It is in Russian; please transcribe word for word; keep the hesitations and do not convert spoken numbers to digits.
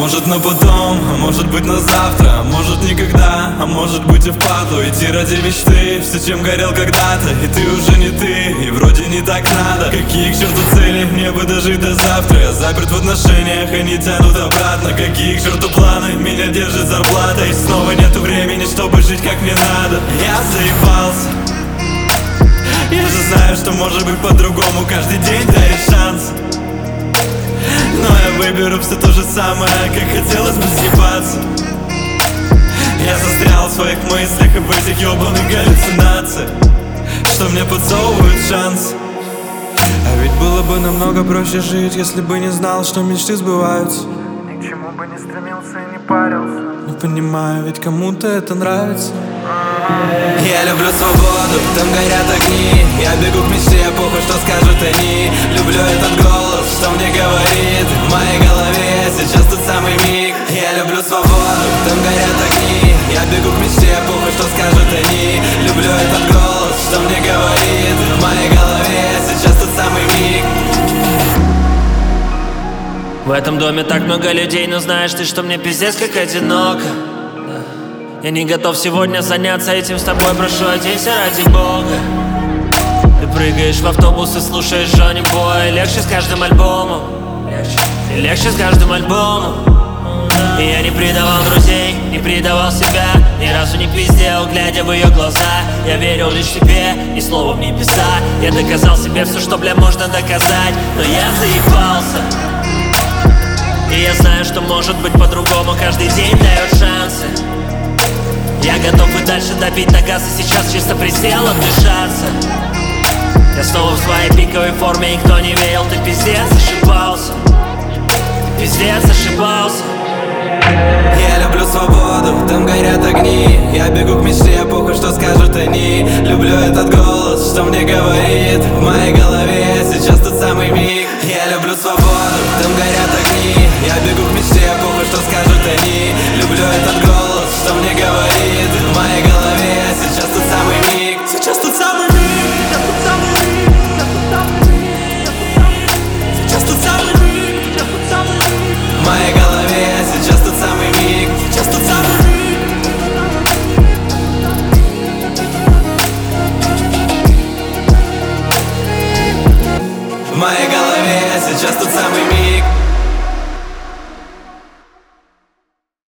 может на потом, а может быть на завтра, а может никогда, а может быть и впадлу идти ради мечты, все чем горел когда-то. И ты уже не ты, и вроде не так надо. Какие к черту цели, мне бы дожить до завтра. Я заперт в отношениях, они тянут обратно. Какие к черту планы, меня держит зарплата. И снова нету времени, чтобы жить как мне надо. Я заебался. Я же знаю, что может быть по-другому. Каждый день дает шанс. Но я выберу все то же самое, как хотелось бы съебаться. Я застрял в своих мыслях и в этих ебаных галлюцинациях, что мне подсовывают шанс. А ведь было бы намного проще жить, если бы не знал, что мечты сбываются. Ни к чему бы не стремился и не парился. Не понимаю, ведь кому-то это нравится. Я люблю свободу, там горят огни. Я бегу к мечте, похуй, что скажут они. Люблю этот голос, что мне говорит в моей голове сейчас тот самый миг. Я люблю свободу, там горят огни. Я бегу к мечте, похуй, что скажут они. Люблю этот голос, что мне говорит в моей голове сейчас тот самый миг. В этом доме так много людей, но знаешь ты, что мне пиздец как одиноко. Я не готов сегодня заняться этим с тобой, прошу, оденься ради бога. Ты прыгаешь в автобус и слушаешь Джонни Бой. Легче с каждым альбомом, легче, и легче с каждым альбомом. И я не предавал друзей, не предавал себя, ни разу не пиздел, глядя в ее глаза. Я верил лишь себе, ни слова в небеса. Я доказал себе все, что, бля, можно доказать. Но я заебался. И я знаю, что может быть по-другому. Каждый день дает шансы. Я готов и дальше добить до газа. Сейчас чисто присел отдышаться. Я снова в своей пиковой форме, никто не верил. Ты пиздец ошибался. Ты пиздец ошибался. Я люблю свободу, там горят огни. Я бегу к мечте, похуй, что скажут они. Люблю этот голос, что мне говорит в моей голове